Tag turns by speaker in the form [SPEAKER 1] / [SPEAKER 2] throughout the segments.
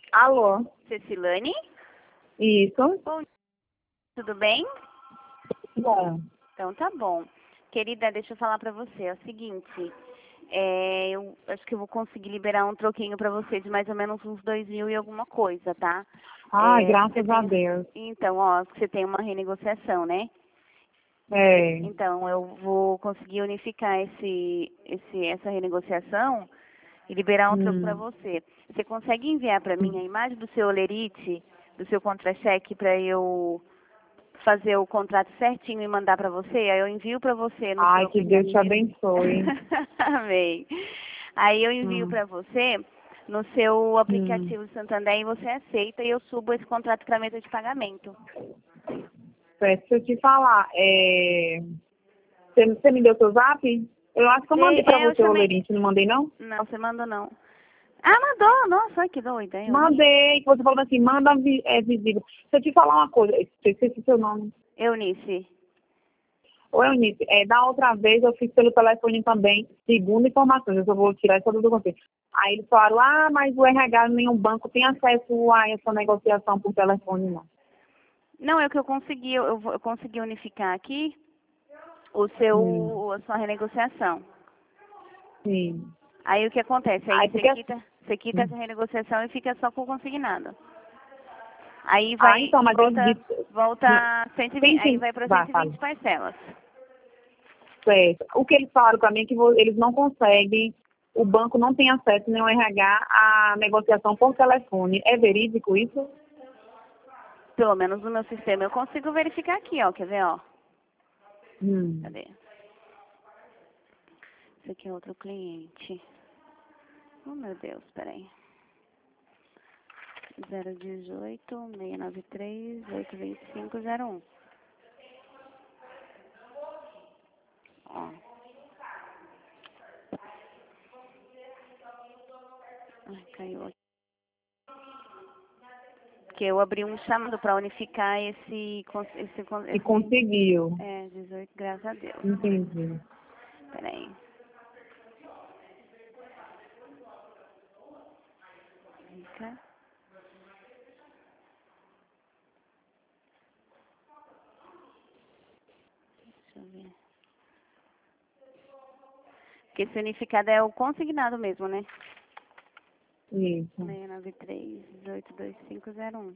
[SPEAKER 1] Alô?
[SPEAKER 2] Cecilane?
[SPEAKER 1] Isso?
[SPEAKER 2] Bom, tudo bem?
[SPEAKER 1] Bom.
[SPEAKER 2] Então tá bom. Querida, deixa eu falar pra você. É o seguinte, eu acho que eu vou conseguir liberar um troquinho pra você de mais ou menos uns 2.000 e alguma coisa, tá? Você
[SPEAKER 1] Graças a
[SPEAKER 2] tem...
[SPEAKER 1] Deus.
[SPEAKER 2] Então, ó, você tem uma renegociação, né?
[SPEAKER 1] É.
[SPEAKER 2] Então, eu vou conseguir unificar essa renegociação e liberar um troco para
[SPEAKER 1] Hum.
[SPEAKER 2] você. Você consegue enviar para mim a imagem do seu olerite, do seu contra-cheque, para eu fazer o contrato certinho e mandar para você? Aí eu envio para você no seu
[SPEAKER 1] Ai, que Deus te
[SPEAKER 2] aplicativo.
[SPEAKER 1] abençoe.
[SPEAKER 2] Amém. Aí eu envio
[SPEAKER 1] Hum.
[SPEAKER 2] para você no seu
[SPEAKER 1] Hum.
[SPEAKER 2] aplicativo Santander e você aceita e eu subo esse contrato para a mesa de pagamento.
[SPEAKER 1] Deixa eu te falar. Você me deu seu zap? Eu acho que eu mandei pra
[SPEAKER 2] Eu
[SPEAKER 1] você o
[SPEAKER 2] chamei.
[SPEAKER 1] Lerite, não mandei não?
[SPEAKER 2] Não, você mandou não. Ah, mandou! Nossa, olha que doida.
[SPEAKER 1] Mandei, que você falou assim, manda visível. Deixa eu te falar uma coisa, esqueci seu nome.
[SPEAKER 2] Eunice.
[SPEAKER 1] Ô, Eunice, da outra vez eu fiz pelo telefone também, segundo informações, eu só vou tirar essa dúvida com você. Aí eles falaram, mas o RH, nenhum banco tem acesso a essa negociação por telefone, não.
[SPEAKER 2] Não, é o que eu consegui, eu consegui unificar aqui
[SPEAKER 1] Hum.
[SPEAKER 2] a sua renegociação.
[SPEAKER 1] Sim.
[SPEAKER 2] Aí o que acontece? Aí
[SPEAKER 1] Aí porque...
[SPEAKER 2] você quita essa renegociação e fica só com o consignado. Aí vai,
[SPEAKER 1] então, mas eles
[SPEAKER 2] volta 120, aí vai para
[SPEAKER 1] Vai,
[SPEAKER 2] 120
[SPEAKER 1] fala.
[SPEAKER 2] parcelas.
[SPEAKER 1] Certo. O que eles falaram para mim é que eles não conseguem, o banco não tem acesso, nem o RH, à negociação por telefone. É verídico isso?
[SPEAKER 2] Pelo menos no meu sistema eu consigo verificar aqui, ó. Quer ver, ó? Cadê? Esse aqui é outro cliente. Oh, meu Deus, peraí. 018-693-825-01. Ó. Ai, caiu aqui. Porque eu abri um chamado para unificar
[SPEAKER 1] E conseguiu.
[SPEAKER 2] 18, graças a Deus.
[SPEAKER 1] Entendi.
[SPEAKER 2] Peraí. Fica. Deixa eu ver. Porque esse unificado é o consignado mesmo, né?
[SPEAKER 1] Isso.
[SPEAKER 2] 693-1825-01.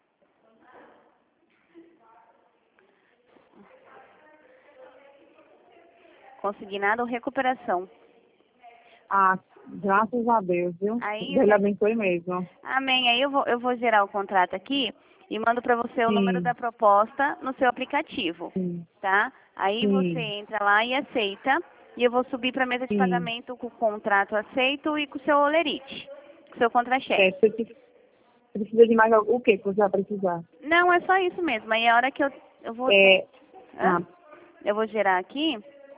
[SPEAKER 2] Consignado ou recuperação.
[SPEAKER 1] Graças a Deus, viu?
[SPEAKER 2] Aí,
[SPEAKER 1] Deus lhe abençoe mesmo.
[SPEAKER 2] amém. Aí eu vou gerar o contrato aqui e mando para você o número
[SPEAKER 1] Sim,
[SPEAKER 2] da proposta no seu aplicativo,
[SPEAKER 1] sim,
[SPEAKER 2] tá? Aí você
[SPEAKER 1] sim,
[SPEAKER 2] entra lá e aceita e eu vou subir para a mesa de
[SPEAKER 1] sim.
[SPEAKER 2] pagamento com o contrato aceito e com o seu olerite, com o seu contra-cheque.
[SPEAKER 1] Você precisa de mais o que você vai precisar?
[SPEAKER 2] Não, é só isso mesmo. Aí a hora que eu vou...
[SPEAKER 1] É,
[SPEAKER 2] Hã?
[SPEAKER 1] ah,
[SPEAKER 2] Eu vou gerar aqui,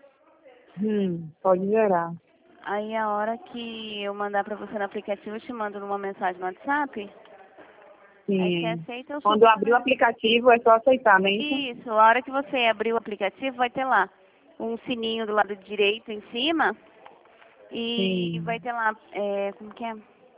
[SPEAKER 1] pode gerar.
[SPEAKER 2] aí a hora que eu mandar para você no aplicativo, eu te mando numa mensagem no WhatsApp. Aí você
[SPEAKER 1] Sim.
[SPEAKER 2] aceita, eu
[SPEAKER 1] Quando
[SPEAKER 2] subo
[SPEAKER 1] eu abrir o
[SPEAKER 2] também.
[SPEAKER 1] aplicativo, é só aceitar, não é isso?
[SPEAKER 2] Isso, a hora que você abrir o aplicativo, vai ter lá um sininho do lado direito em cima e vai
[SPEAKER 1] Sim.
[SPEAKER 2] ter lá, como que é?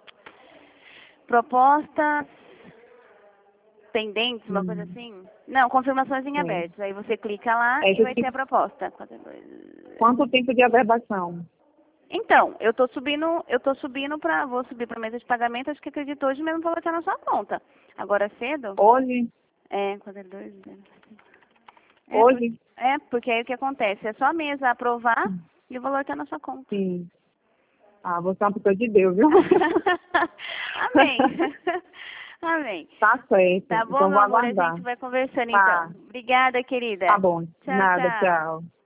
[SPEAKER 2] Propostas pendentes, uma coisa
[SPEAKER 1] Hum.
[SPEAKER 2] assim. Não, confirmações em
[SPEAKER 1] É.
[SPEAKER 2] aberto. Aí você clica lá e
[SPEAKER 1] Essa
[SPEAKER 2] vai ter a proposta.
[SPEAKER 1] Quanto tempo de averbação?
[SPEAKER 2] Então, vou subir para mesa de pagamento, acho que acredito hoje mesmo vou botar na sua conta. Agora cedo?
[SPEAKER 1] Hoje?
[SPEAKER 2] 42,
[SPEAKER 1] Hoje?
[SPEAKER 2] porque aí o que acontece? É só a mesa aprovar e o valor tá na sua conta.
[SPEAKER 1] Sim. Você é uma pessoa de Deus, viu?
[SPEAKER 2] Amém. Amém.
[SPEAKER 1] Tá certo.
[SPEAKER 2] Tá bom,
[SPEAKER 1] Então
[SPEAKER 2] meu
[SPEAKER 1] vou
[SPEAKER 2] amor? A
[SPEAKER 1] aguardar.
[SPEAKER 2] gente vai conversando então.
[SPEAKER 1] Tá.
[SPEAKER 2] Obrigada, querida.
[SPEAKER 1] Tá bom.
[SPEAKER 2] Tchau,
[SPEAKER 1] Nada,
[SPEAKER 2] tchau.
[SPEAKER 1] tchau.